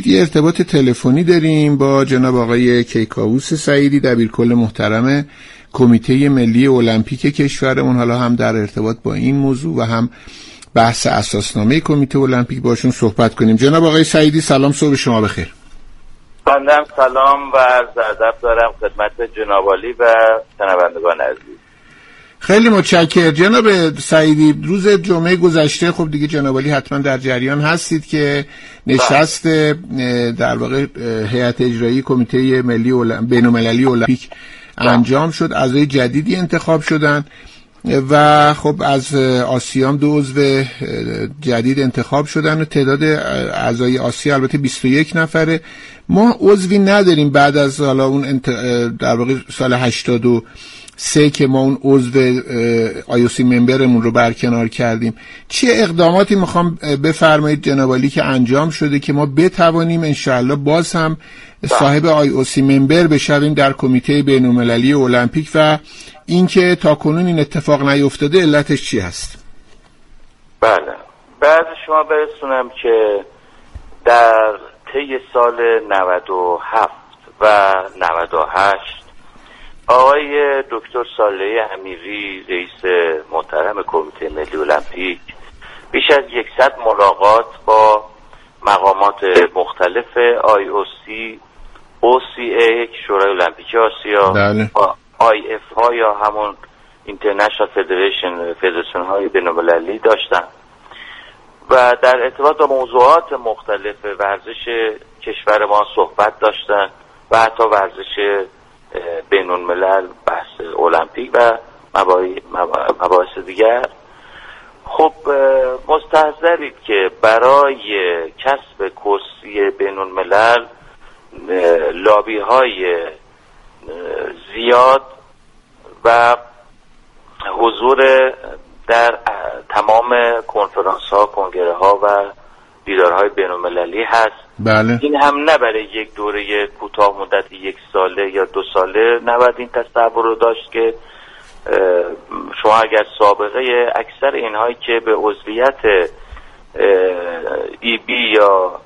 بفرمایید یه ارتباط تلفنی داریم با جناب آقای کیکاووس سعیدی، دبیرکل محترم کمیته ملی المپیک کشورمون. حالا هم در ارتباط با این موضوع و هم بحث اساسنامه کمیته المپیک باشون صحبت کنیم. جناب آقای سعیدی سلام، صبح شما بخیر. بنده سلام و عرض ادب دارم خدمت جناب عالی و شنوندگان عزیز. خیلی متشکرم جناب سعیدی. روز جمعه گذشته خب دیگه جناب عالی حتما در جریان هستید که نشست در واقع هیئت اجرایی کمیته ملی بین‌المللی المپیک انجام شد. اعضای جدیدی انتخاب شدن و خب از آسیام 2 عضو جدید انتخاب شدن و تعداد اعضای آسیا البته 21 نفره. ما عضوی نداریم بعد از حالا اون در واقع سال 83 که ما اون عضو IOC ممبرمون رو برکنار کردیم. چه اقداماتی میخوام بفرمایید جناب عالی که انجام شده که ما بتوانیم انشاءالله باز هم صاحب IOC ممبر بشویم در کمیته بین‌المللی المپیک و اینکه تاکنون این اتفاق نیفتاده علتش چی هست؟ بله، بعد شما برسونم که در طی سال 97 و 98 آقای دکتر صالح امیری رئیس محترم کمیته ملی المپیک بیش از 100 ملاقات با مقامات مختلف IOC، OCA شورای المپیک آسیا، بله. IF ها یا همون اینترنشنال فدریشن های بین‌المللی داشتن و در ارتباط با موضوعات مختلف ورزش کشور ما صحبت داشتن و حتی ورزش بین‌الملل، بحث المپیک و مباحث دیگر. خب مستحضرید که برای کسب کرسی بین‌الملل لابی های زیاد و حضور در تمام کنفرانس ها، کنگره ها و دیدارهای بین‌المللی هست. بله. این هم نه برای یک دوره کوتاه مدت 1 ساله یا 2 ساله نباید این تصور رو داشت که شما اگر سابقه اکثر اینهایی که به عضویت EB یا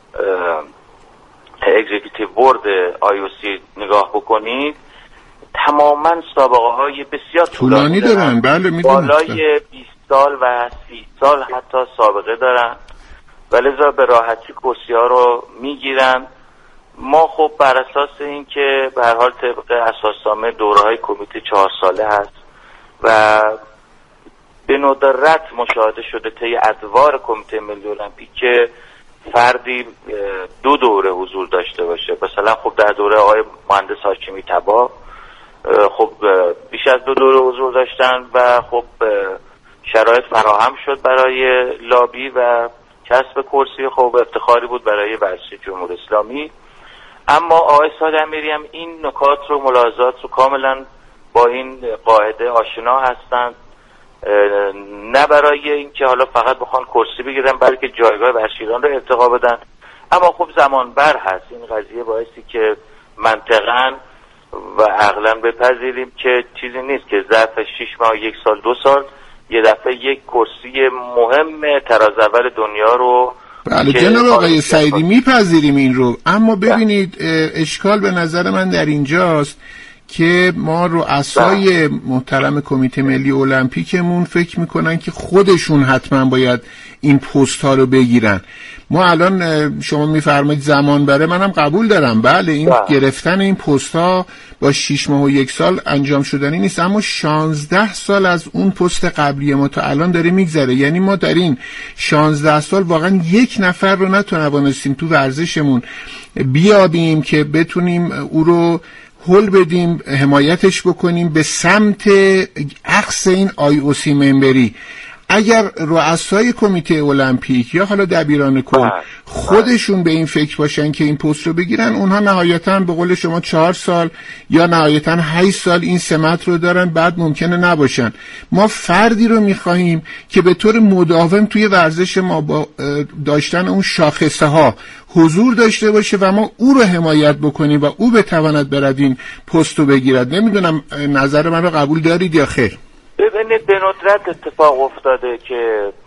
اگزیکیتیو بورد IOC نگاه بکنید تماما سابقه های بسیار طولانی دارن. بله میدونم. بالای 20 سال و 30 سال حتی سابقه دارن و لذا به راحتی کرسی ها رو میگیرن. ما خب بر اساس این که به هر حال طبق اساسنامه دوره‌های کمیته 4 ساله هست و به ندرت مشاهده شده طی ادوار کمیته ملی المپیک که فردی 2 دوره حضور داشته باشه. مثلا خب در دوره آقای مهندس هاشمی تبا خب بیش از 2 دوره حضور داشتن و خب شرایط فراهم شد برای لابی و کسب کرسی. خب افتخاری بود برای ورزش جمهوری اسلامی. اما آقای صالح امیری هم این نکات رو، ملاحظات رو کاملا با این قاعده آشنا هستند، نه برای اینکه حالا فقط بخوان کرسی بگیرن بلکه جایگاه ورشیران رو ارتقا بدن. اما خب زمان بر هست این قضیه، بایستی که منطقاً و عقلاً بپذیریم که چیزی نیست که ظرف 6 ماه 1 سال 2 سال یه دفعه یک کرسی مهم تراز اول دنیا رو. بله جناب آقای سعیدی میپذیریم این رو، اما ببینید اشکال به نظر من در اینجاست که ما رؤسای محترم کمیته ملی المپیکمون فکر میکنن که خودشون حتما باید این پست ها رو بگیرن. ما الان شما میفرمایید زمان بره، منم قبول دارم بله این گرفتن این پست ها با 6 ماه و 1 سال انجام شدنی نیست، اما 16 سال از اون پست قبلی ما تا الان داره میگذره. یعنی ما در این 16 سال واقعا 1 نفر رو نتونستیم تو ورزشمون بیابیم که بتونیم او رو هل بدیم، حمایتش بکنیم به سمت اخذ این IOC ممبری. اگر رؤسای کمیته المپیک یا حالا دبیران کل خودشون به این فکر باشن که این پست رو بگیرن، اونها نهایتاً به قول شما 4 سال یا نهایتاً 8 سال این سمت رو دارن، بعد ممکنه نباشن. ما فردی رو میخواهیم که به طور مداوم توی ورزش ما با داشتن اون شاخصه ها حضور داشته باشه و ما او رو حمایت بکنیم و او بتواند برد این پست رو بگیرد. نمیدونم نظر من رو قبول دارید یا خیر؟ ببینید به ندرت اتفاق افتاده که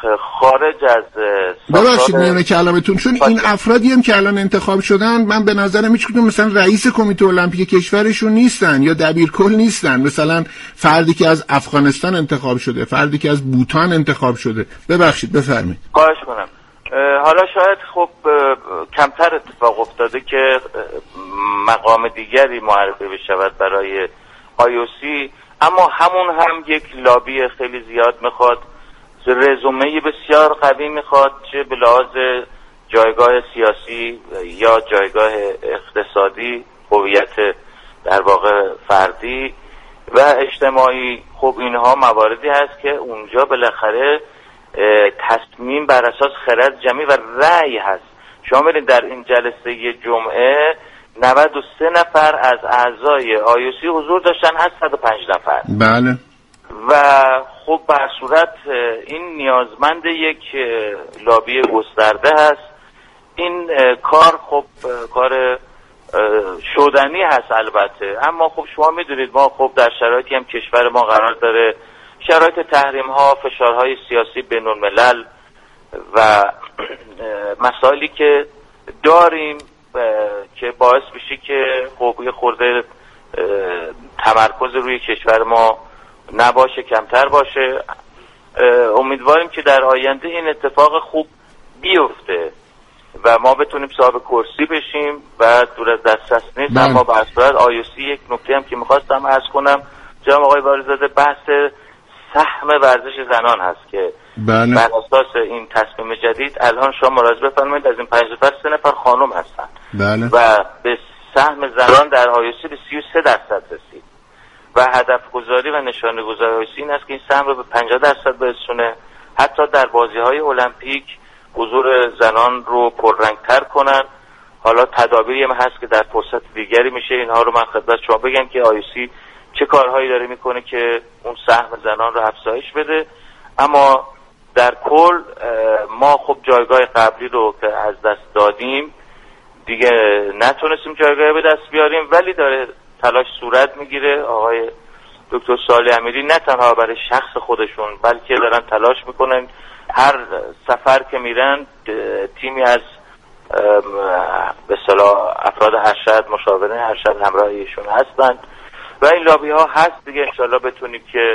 خارج از ببخشید میونه کلامتون، چون این افرادی هم که الان انتخاب شدن من به نظرم هیچ کدوم مثلا رئیس کمیته المپیک کشورشون نیستن یا دبیرکل نیستن. مثلا فردی که از افغانستان انتخاب شده، فردی که از بوتان انتخاب شده. ببخشید بفرمایید. خواهش کنم. حالا شاید خب کمتر اتفاق افتاده که مقام دیگری معرفی بشود برای IOC، اما همون هم یک لابی خیلی زیاد میخواد، رزومه بسیار قوی میخواد، چه به لحاظ جایگاه سیاسی یا جایگاه اقتصادی، هویت در واقع فردی و اجتماعی. خب اینها مواردی هست که اونجا بالاخره تصمیم بر اساس خرد جمعی و رأی هست. شما ببینید در این جلسه جمعه 93 نفر از اعضای IOC حضور داشتن از 105 نفر. بله. و خب بر صورت این نیازمند یک لابی گسترده هست. این کار خب کار شدنی هست البته، اما خب شما میدونید ما خب در شرایطی هم کشور ما قرار داره، شرایط تحریم ها، فشارهای سیاسی بین الملل و مسائلی که داریم که باعث بشه که خب یه خورده تمرکز روی کشور ما نباشه، کمتر باشه. امیدواریم که در آینده این اتفاق خوب بیفته و ما بتونیم صاحب کرسی بشیم و دور از دسترس نیست. اما به صورت IOC یک نکته هم که میخواستم عرض کنم جناب آقای واریزاده، بحث سهم ورزش زنان هست که بله. بر اساس این تصمیم جدید الان شما مراجعه بفرمایید از این 5 نفر 3 نفر خانم هستن. بله. و به سهم زنان در IOC به 33% رسید و هدف گذاری و نشانه گذاری IOC این است که این سهم رو به 50% برسونه، حتی در بازی‌های المپیک حضور زنان رو پررنگ‌تر کنن. حالا تدابیری هم هست که در فرصت دیگری میشه اینها رو من خدمت شما بگم که IOC چه کارهایی داره میکنه که اون سهم زنان رو افزایش بده. اما در کل ما خب جایگاه قبلی رو که از دست دادیم دیگه نتونستیم جایگاه به دست بیاریم، ولی داره تلاش صورت میگیره. آقای دکتر صالح امیری نه تنها برای شخص خودشون بلکه دارن تلاش میکنن، هر سفر که میرن تیمی از به اصطلاح افراد ارشد، مشاورین ارشد همراه ایشون هستند و این لابی ها هست دیگه. انشالله بتونیم که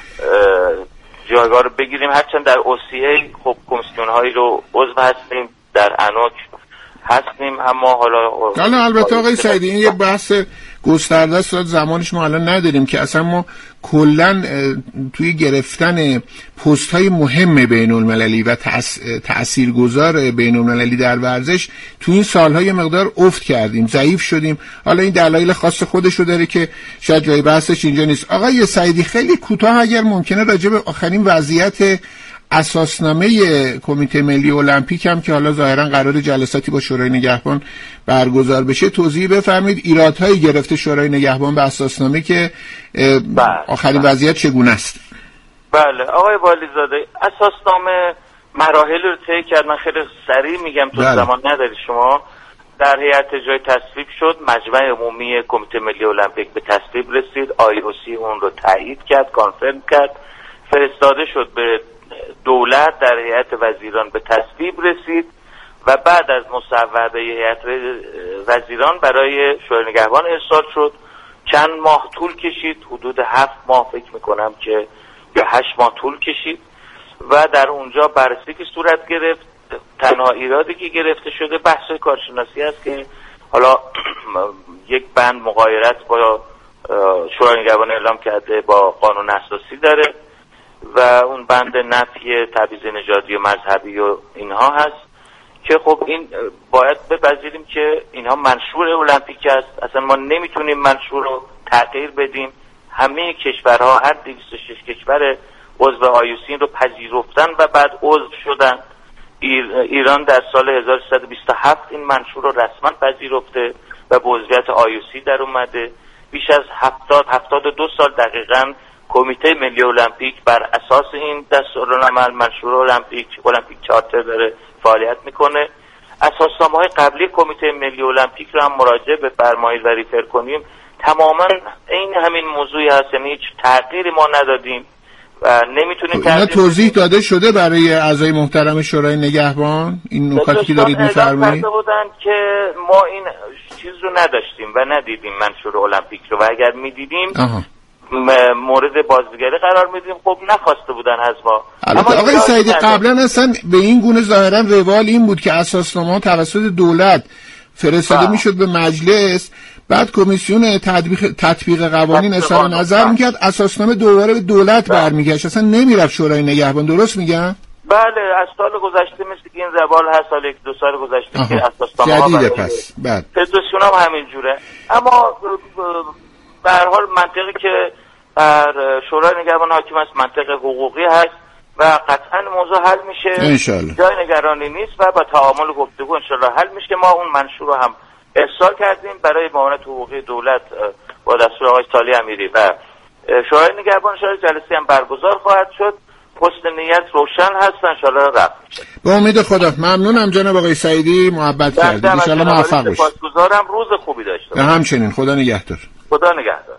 جایگاه رو بگیریم. هرچند در OCA خب کمیسیون هایی رو عضو هستیم، در انوک هستیم، اما حالا البته آقای سعیدی این یه بحث گسترده است، زمانش ما الان نداریم که اصلا ما کلا توی گرفتن پست های مهم بین المللی و تاثیرگذار بین المللی در ورزش تو این سالهای مقدار افت کردیم، ضعیف شدیم. حالا این دلایل خاص خودشو داره که شاید جای بحثش اینجا نیست. آقای سعیدی خیلی کوتاه اگر ممکنه راجع به آخرین وضعیت اساسنامه کمیته ملی المپیک هم که حالا ظاهرا قرار جلساتی با شورای نگهبان برگزار بشه توضیح بفرمایید. ایرادهایی گرفته شورای نگهبان به اساسنامه که آخرین وضعیت چگونه است؟ بله آقای والیزاده، اساسنامه مراحل رو طی کرد. من خیلی سریع میگم تو زمان نداری شما. در هیئت اجرایی تصویب شد، مجمع عمومی کمیته ملی المپیک به تصویب رسید، IOC اون رو تایید کرد، کانفرم کرد، فرستاده شد به دولت، در هیئت وزیران به تصویب رسید و بعد از مصوبه هیئت وزیران برای شورای نگهبان ارسال شد. چند ماه طول کشید، حدود 7 ماه فکر میکنم که یا 8 ماه طول کشید و در اونجا بررسی که صورت گرفت. تنها ایرادی که گرفته شده بحث کارشناسی است که حالا یک بند مغایرت با شورای نگهبان اعلام کرده با قانون اساسی داره و اون بند نفی تبعیض نژادی و مذهبی و اینها هست که خب این باید بپذیریم که اینها منشور المپیک است. اصلا ما نمیتونیم منشور رو تغییر بدیم. همه کشورها، هر 206 کشور عضو IOC رو پذیرفتن و بعد عضو شدن. ایران در سال 1327 این منشور رو رسما پذیرفته و به عضویت IOC در اومده. بیش از 72 سال دقیقاً کمیته ملی المپیک بر اساس این دستورالعمل منشور المپیک چارتر داره فعالیت میکنه. اساسنامه‌های قبلی کمیته ملی المپیک رو هم مراجعه بفرمایید و ریفر کنیم، تماما این همین موضوعی هست، یعنی هیچ تغییری ما ندادیم و نمیتونیم اینا توضیح داده شده برای اعضای محترم شورای نگهبان این نکاتی که دارید می‌فرمایید؟ بودن که ما این چیز رو نداشتیم و ندیدیم منشور المپیک رو، و اگر میدیدیم مورد بازنگری قرار میدیم. خب نخواسته بودن از ما. البته آقای سعیدی قبلا اصلا به این گونه ظاهرا روال این بود که اساسنامه توسط دولت فرستاده میشد به مجلس، بعد کمیسیون تطبیق قوانین اظهار نظر میکرد، اساسنامه دوباره به دولت برمیگشت، اصلا نمیرفت شورای نگهبان. درست میگم؟ بله، از سال گذشته مثل که این روال هست، سال 1-2 سال گذشته که اساسنامه جدیده. پس بعد فدراسیون هم همین جوره. اما به هر حال منطقی که بر شورای نگهبان حاکم است منطق حقوقی هست و قطعا موضوع حل میشه انشالله. جای نگرانی نیست و با تعامل گفتگو انشالله حل میشه. ما اون منشور رو هم ارسال کردیم برای معاونت حقوقی دولت با دستور آقای سالی امیری و شورای نگهبان. انشالله جلسه هم برگزار خواهد شد. پست نیت روشن هست، انشالله رفت میشه. به امید خدا. ممنونم جناب آقای سعیدی، محبت کردید. انشالله موفق باشید. سپاسگزارم. روز خوبی داشته باشید. همچنین. خدا نگهدار. خدا نگهدار.